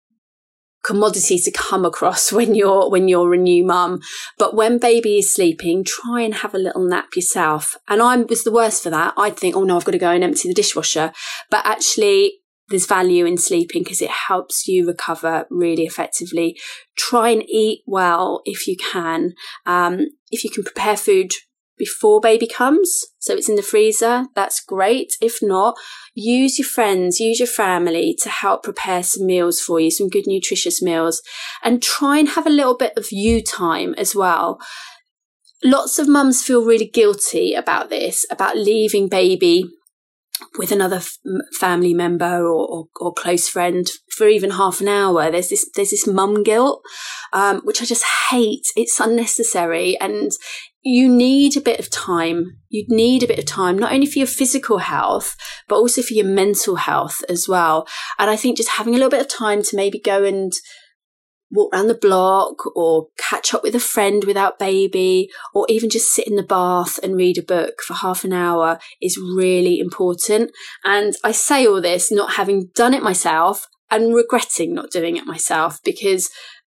S5: commodity to come across when you're, when you're a new mum. But when baby is sleeping, try and have a little nap yourself. And I was the worst for that. I'd think, oh no, I've got to go and empty the dishwasher. But actually, there's value in sleeping because it helps you recover really effectively. Try and eat well if you can. Um, if you can prepare food before baby comes, so it's in the freezer, that's great. If not, use your friends, use your family to help prepare some meals for you, some good nutritious meals, and try and have a little bit of you time as well. Lots of mums feel really guilty about this, about leaving baby with another f- family member or, or, or close friend for even half an hour. There's this, there's this mum guilt, um, which I just hate. It's unnecessary. And you need a bit of time. You need a bit of time, not only for your physical health, but also for your mental health as well. And I think just having a little bit of time to maybe go and walk around the block or catch up with a friend without baby, or even just sit in the bath and read a book for half an hour is really important. And I say all this not having done it myself and regretting not doing it myself, because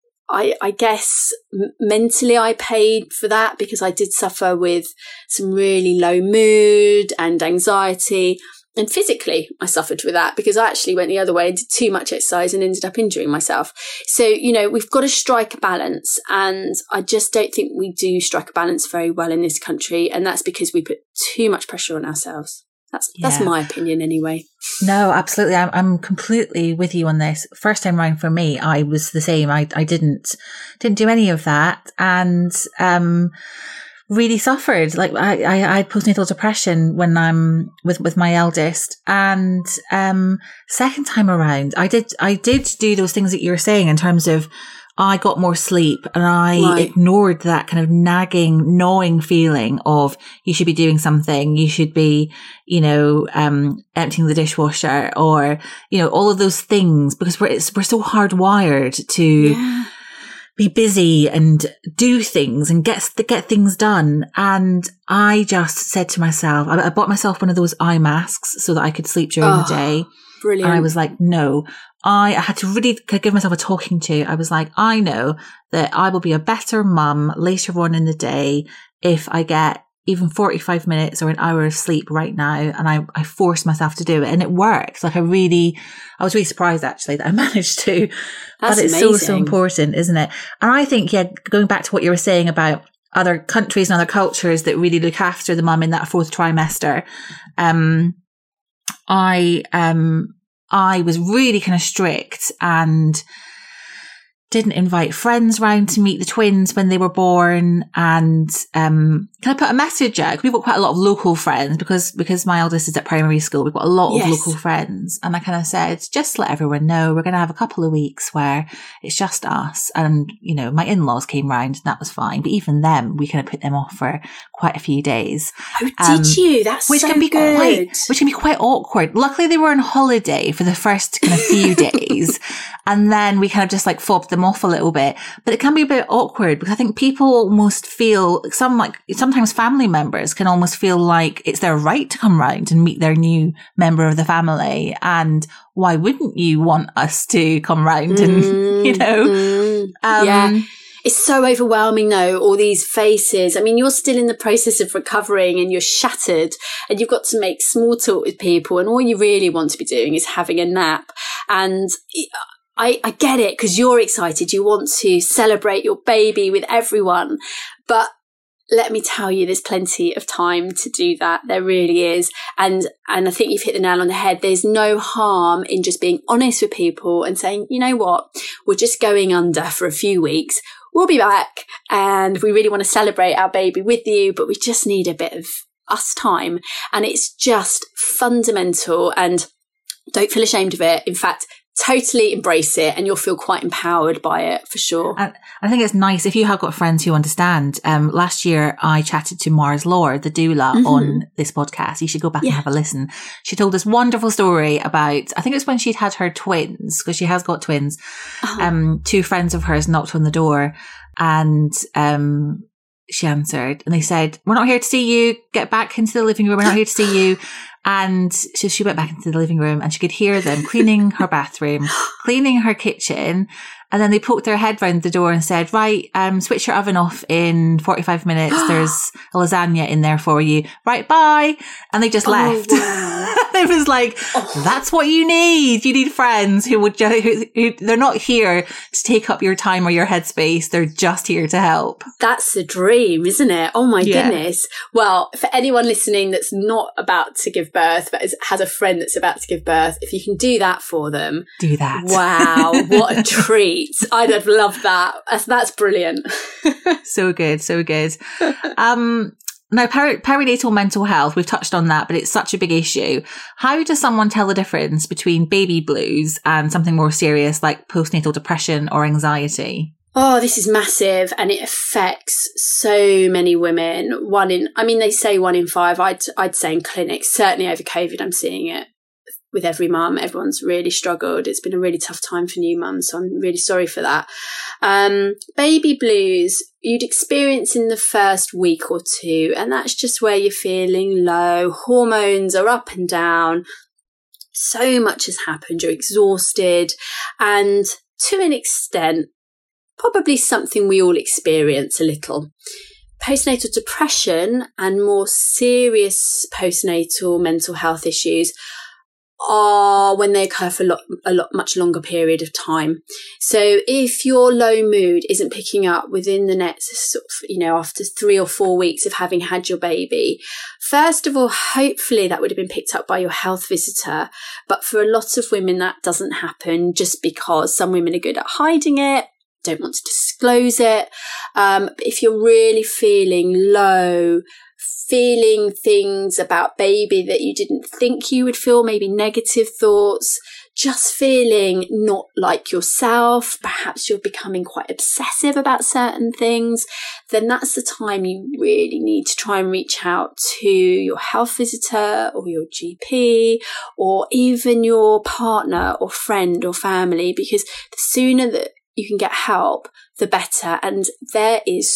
S5: I, I guess mentally I paid for that, because I did suffer with some really low mood and anxiety. And physically, I suffered with that because I actually went the other way and did too much exercise and ended up injuring myself. So, you know, we've got to strike a balance. And I just don't think we do strike a balance very well in this country. And that's because we put too much pressure on ourselves. That's yeah. that's my opinion anyway.
S4: No, absolutely. I'm, I'm completely with you on this. First time round for me, I was the same. I, I didn't, didn't do any of that. And, um, really suffered. Like I, I, I had postnatal depression when I'm with, with my eldest. And, um, second time around, I did, I did do those things that you're saying in terms of I got more sleep and I right. ignored that kind of nagging, gnawing feeling of you should be doing something. You should be, you know, um, emptying the dishwasher or, you know, all of those things, because we're, it's, we're so hardwired to, yeah. be busy and do things and get get things done. And I just said to myself, I, I bought myself one of those eye masks so that I could sleep during oh, the day.
S5: Brilliant.
S4: And I was like, no, I, I had to really give myself a talking to. I was like, I know that I will be a better mum later on in the day if I get even forty-five minutes or an hour of sleep right now. And I, I forced myself to do it, and it worked. Like I really, I was really surprised actually that I managed to.
S5: That's
S4: but it's
S5: amazing.
S4: so, so important, isn't it? And I think, yeah, going back to what you were saying about other countries and other cultures that really look after the mum in that fourth trimester. Um, I, um, I was really kind of strict and didn't invite friends round to meet the twins when they were born. And, um, can I put a message out? We've got quite a lot of local friends because, because my eldest is at primary school. We've got a lot yes. of local friends. And I kind of said, just let everyone know we're going to have a couple of weeks where it's just us. And, you know, my in-laws came round and that was fine. But even them, we kind of put them off for quite a few days.
S5: Oh, um, did you? That's
S4: which
S5: so
S4: can be
S5: good.
S4: Quite, which can be quite awkward. Luckily, they were on holiday for the first kind of few days. And then we kind of just like fobbed them off a little bit, but it can be a bit awkward because I think people almost feel some like sometimes family members can almost feel like it's their right to come round and meet their new member of the family. And why wouldn't you want us to come round and, mm, you know,
S5: mm, um, yeah. It's so overwhelming though, all these faces. I mean, you're still in the process of recovering and you're shattered and you've got to make small talk with people and all you really want to be doing is having a nap. And I, I get it because you're excited. You want to celebrate your baby with everyone. But let me tell you, there's plenty of time to do that. There really is. And, and I think you've hit the nail on the head. There's no harm in just being honest with people and saying, you know what, we're just going under for a few weeks. We'll be back and we really want to celebrate our baby with you, but we just need a bit of us time. And it's just fundamental, and don't feel ashamed of it. In fact, totally embrace it, and you'll feel quite empowered by it for sure.
S4: And I think it's nice if you have got friends who understand. Um, last year I chatted to Mars Lord, the doula, mm-hmm. on this podcast. You should go back yeah. and have a listen. She told this wonderful story about, I think it was when she'd had her twins, because she has got twins. Oh. Um, two friends of hers knocked on the door, and um, she answered, and they said, "We're not here to see you. Get back into the living room. We're not here to see you." And so she went back into the living room, and she could hear them cleaning her bathroom, cleaning her kitchen. And then they poked their head round the door and said, "Right, um, switch your oven off in forty-five minutes. There's a lasagna in there for you. Right, bye." And they just left.
S5: Oh, wow.
S4: It was like, oh. That's what you need. You need friends who would just, who, who, they're not here to take up your time or your headspace. They're just here to help.
S5: That's the dream, isn't it? Oh my yeah. goodness. Well, for anyone listening that's not about to give birth, but is, has a friend that's about to give birth, if you can do that for them.
S4: Do that.
S5: Wow. What a treat. I'd have loved that. That's, that's brilliant.
S4: So good. So good. Um, Now, peri- perinatal mental health, we've touched on that, but it's such a big issue. How does someone tell the difference between baby blues and something more serious like postnatal depression or anxiety?
S5: Oh, this is massive, and it affects so many women. One in, I mean, they say one in five. I'd, I'd say in clinics, certainly over COVID, I'm seeing it with every mum. Everyone's really struggled. It's been a really tough time for new mums, so I'm really sorry for that. Um, baby blues, you'd experience in the first week or two, and that's just where you're feeling low. Hormones are up and down. So much has happened. You're exhausted, and to an extent, probably something we all experience a little. Postnatal depression and more serious postnatal mental health issues are when they occur for a lot, a lot, much longer period of time. So if your low mood isn't picking up within the next, sort of, you know, after three or four weeks of having had your baby, first of all, hopefully that would have been picked up by your health visitor. But for a lot of women, that doesn't happen just because some women are good at hiding it, don't want to disclose it. Um, but if you're really feeling low, feeling things about baby that you didn't think you would feel, maybe negative thoughts, just feeling not like yourself, perhaps you're becoming quite obsessive about certain things, then that's the time you really need to try and reach out to your health visitor or your G P or even your partner or friend or family, because the sooner that you can get help, the better. And there is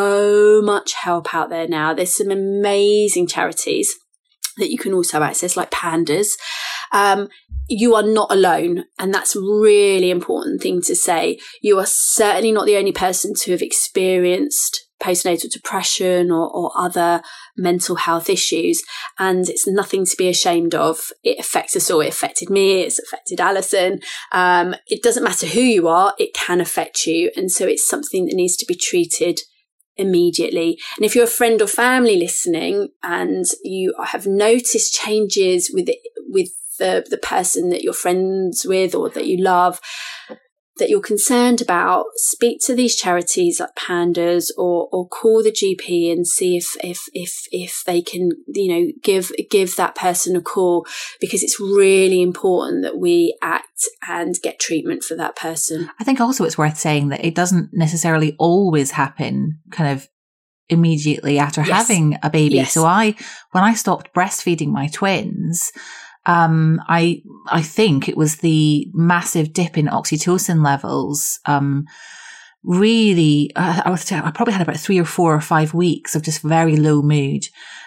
S5: so much help out there now. There's some amazing charities that you can also access, like Pandas. Um, you are not alone. And that's a really important thing to say. You are certainly not the only person to have experienced postnatal depression or, or other mental health issues. And it's nothing to be ashamed of. It affects us all. It affected me. It's affected Alison. Um, it doesn't matter who you are. It can affect you. And so it's something that needs to be treated immediately. And if you're a friend or family listening and you have noticed changes with it, with the, the person that you're friends with or that you love, that you're concerned about, speak to these charities like Pandas or or call the G P and see if if if if they can, you know, give give that person a call, because it's really important that we act and get treatment for that person.
S4: I think also it's worth saying that it doesn't necessarily always happen kind of immediately after yes. having a baby. Yes. So I, when I stopped breastfeeding my twins, Um, I, I think it was the massive dip in oxytocin levels. Um, really, uh, I was, I probably had about three or four or five weeks of just very low mood.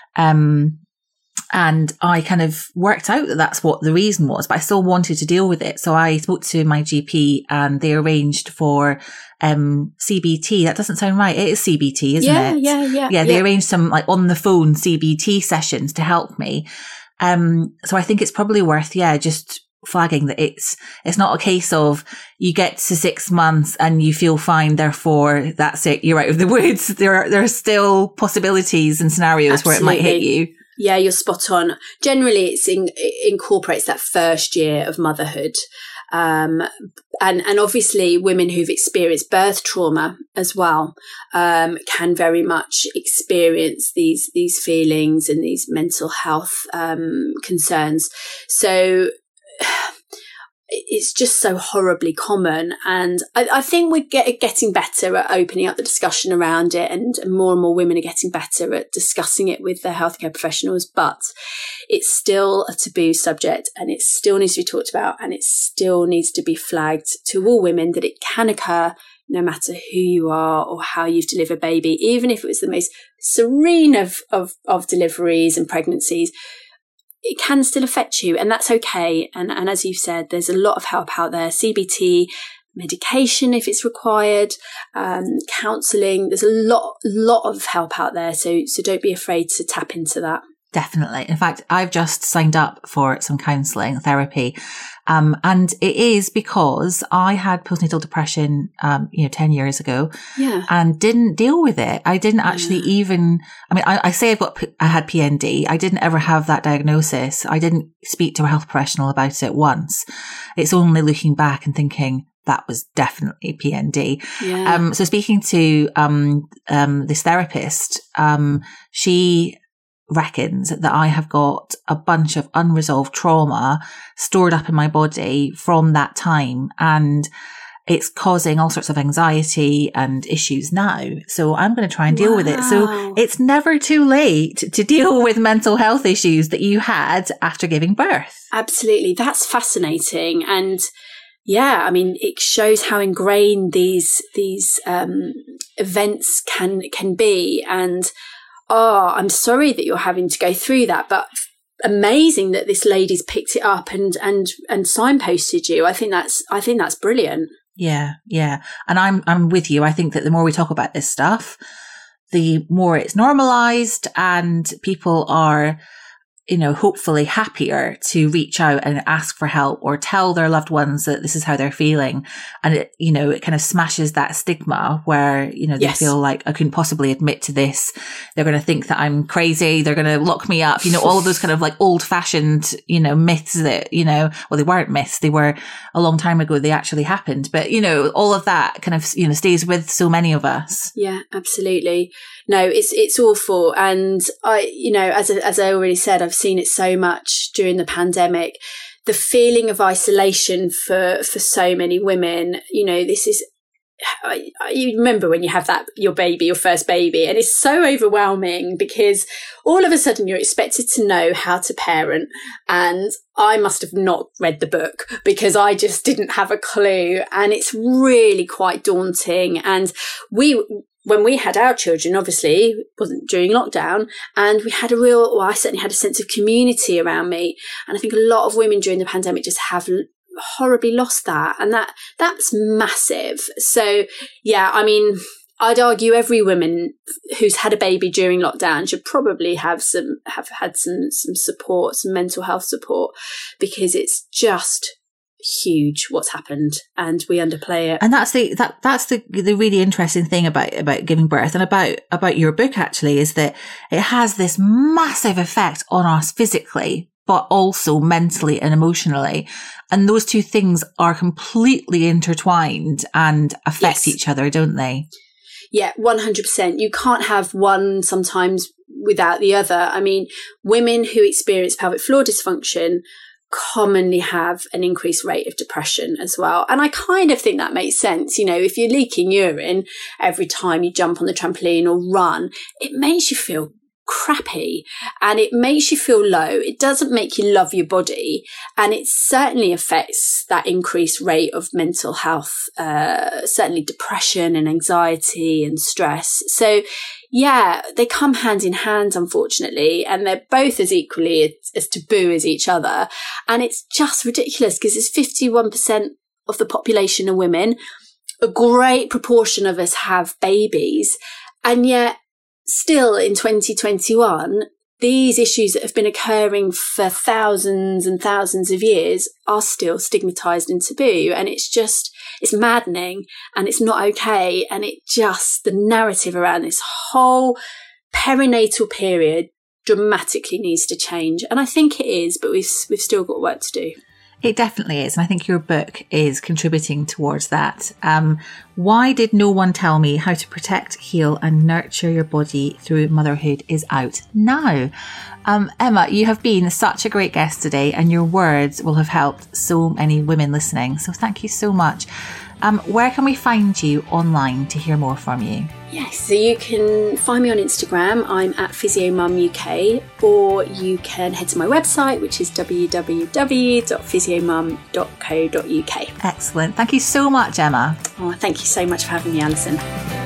S4: Um, and I kind of worked out that that's what the reason was, but I still wanted to deal with it. So I spoke to my G P and they arranged for, um, C B T. That doesn't sound right. It is C B T, isn't
S5: yeah,
S4: it?
S5: Yeah, yeah,
S4: yeah. They
S5: yeah.
S4: arranged some like on the phone C B T sessions to help me. Um, so I think it's probably worth, yeah, just flagging that it's, it's not a case of you get to six months and you feel fine, therefore that's it, you're out of the woods. There are, there are still possibilities and scenarios Absolutely. Where it might hit you.
S5: Yeah, you're spot on. Generally, it's in, it incorporates that first year of motherhood. Um, and, and obviously women who've experienced birth trauma as well, um, can very much experience these, these feelings and these mental health, um, concerns. So it's just so horribly common. And I, I think we're get, getting better at opening up the discussion around it, and more and more women are getting better at discussing it with their healthcare professionals, but it's still a taboo subject, and it still needs to be talked about, and it still needs to be flagged to all women that it can occur no matter who you are or how you've delivered a baby. Even if it was the most serene of, of, of deliveries and pregnancies, it can still affect you, and that's okay. And, and as you've said, there's a lot of help out there. C B T, medication if it's required, um, counselling. There's a lot, lot of help out there. So, so don't be afraid to tap into that.
S4: Definitely. In fact, I've just signed up for some counselling therapy. Um, and it is because I had postnatal depression, um, you know, ten years ago,
S5: yeah,
S4: and didn't deal with it. I didn't actually yeah. even, I mean, I, I say I've got, I had P N D. I didn't ever have that diagnosis. I didn't speak to a health professional about it once. It's only looking back and thinking, that was definitely P N D.
S5: Yeah.
S4: Um, so speaking to, um, um, this therapist, um, she reckons that I have got a bunch of unresolved trauma stored up in my body from that time, and it's causing all sorts of anxiety and issues now. So I'm going to try and deal wow. with it. So it's never too late to deal with mental health issues that you had after giving birth.
S5: Absolutely. That's fascinating. And yeah, I mean, it shows how ingrained these, these, um, events can, can be. And oh, I'm sorry that you're having to go through that, but amazing that this lady's picked it up and, and, and signposted you. I think that's, I think that's brilliant.
S4: Yeah. Yeah. And I'm, I'm with you. I think that the more we talk about this stuff, the more it's normalized, and people are, you know, hopefully happier to reach out and ask for help or tell their loved ones that this is how they're feeling. And it, you know, it kind of smashes that stigma where, you know, they
S5: yes. feel
S4: like I couldn't possibly admit to this. They're going to think that I'm crazy. They're going to lock me up. You know, all of those kind of like old fashioned, you know, myths that, you know, well, they weren't myths. They were a long time ago. They actually happened. But, you know, all of that kind of, you know, stays with so many of us.
S5: Yeah, absolutely. No, it's, it's awful. And I, you know, as, as I already said, I've seen it so much during the pandemic, the feeling of isolation for, for so many women. You know, this is, I, I, you remember when you have that, your baby, your first baby, and it's so overwhelming because all of a sudden you're expected to know how to parent. And I must have not read the book because I just didn't have a clue. And it's really quite daunting. And we, when we had our children, obviously, it wasn't during lockdown, and we had a real, well, I certainly had a sense of community around me. And I think a lot of women during the pandemic just have horribly lost that. And that that's massive. So, yeah, I mean, I'd argue every woman who's had a baby during lockdown should probably have some, have had some, some support, some mental health support, because it's just huge what's happened, and we underplay it.
S4: And that's the that that's the the really interesting thing about about giving birth and about about your book actually, is that it has this massive effect on us physically, but also mentally and emotionally. And those two things are completely intertwined and affect yes. each other, don't they?
S5: Yeah, one hundred percent. You can't have one sometimes without the other. I mean, women who experience pelvic floor dysfunction commonly have an increased rate of depression as well. And I kind of think that makes sense. You know, if you're leaking urine every time you jump on the trampoline or run, it makes you feel crappy and it makes you feel low. It doesn't make you love your body, and it certainly affects that increased rate of mental health, uh, certainly depression and anxiety and stress. So yeah, they come hand in hand, unfortunately, and they're both as equally as, as taboo as each other. And it's just ridiculous because it's fifty-one percent of the population are women. A great proportion of us have babies, and yet still in twenty twenty-one, these issues that have been occurring for thousands and thousands of years are still stigmatized and taboo. And it's just, it's maddening and it's not okay. And it just, the narrative around this whole perinatal period dramatically needs to change. And I think it is, but we've, we've still got work to do.
S4: It definitely is. And I think your book is contributing towards that. Um, Why Did No One Tell Me How to Protect, Heal and Nurture Your Body Through Motherhood is out now. Um, Emma, you have been such a great guest today, and your words will have helped so many women listening. So thank you so much. Um, where can we find you online to hear more from you?
S5: Yes, so you can find me on Instagram. I'm at PhysioMumUK, or you can head to my website, which is w w w dot physiomum dot co dot u k.
S4: Excellent. Thank you so much, Emma.
S5: Oh, thank you so much for having me, Alison.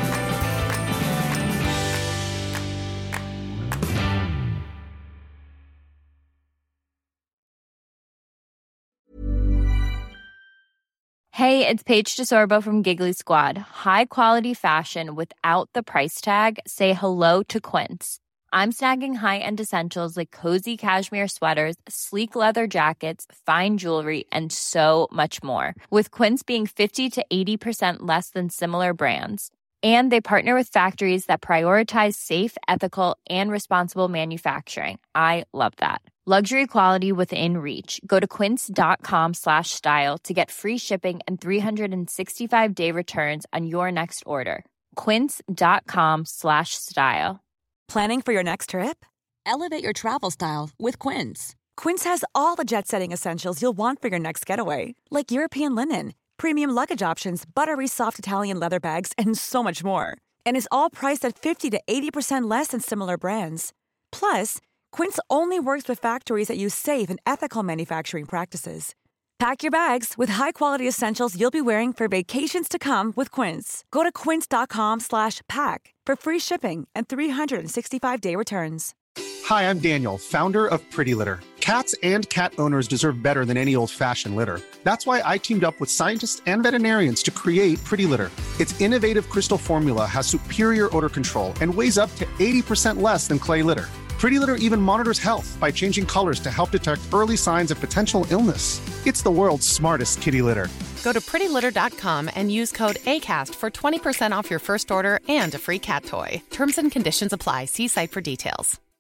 S8: Hey, it's Paige DeSorbo from Giggly Squad. High quality fashion without the price tag. Say hello to Quince. I'm snagging high-end essentials like cozy cashmere sweaters, sleek leather jackets, fine jewelry, and so much more. With Quince being fifty to eighty percent less than similar brands. And they partner with factories that prioritize safe, ethical, and responsible manufacturing. I love that. Luxury quality within reach. Go to quince.com slash style to get free shipping and three sixty-five day returns on your next order. Quince.com slash style.
S6: Planning for your next trip?
S9: Elevate your travel style with Quince.
S6: Quince has all the jet-setting essentials you'll want for your next getaway, like European linen, premium luggage options, buttery soft Italian leather bags, and so much more. And is all priced at fifty to eighty percent less than similar brands. Plus, Quince only works with factories that use safe and ethical manufacturing practices. Pack your bags with high-quality essentials you'll be wearing for vacations to come with Quince. Go to quince.com slash pack for free shipping and three sixty-five day returns.
S2: Hi, I'm Daniel, founder of Pretty Litter. Cats and cat owners deserve better than any old-fashioned litter. That's why I teamed up with scientists and veterinarians to create Pretty Litter. Its innovative crystal formula has superior odor control and weighs up to eighty percent less than clay litter. Pretty Litter even monitors health by changing colors to help detect early signs of potential illness. It's the world's smartest kitty litter.
S3: Go to pretty litter dot com and use code ACAST for twenty percent off your first order and a free cat toy. Terms and conditions apply. See site for details.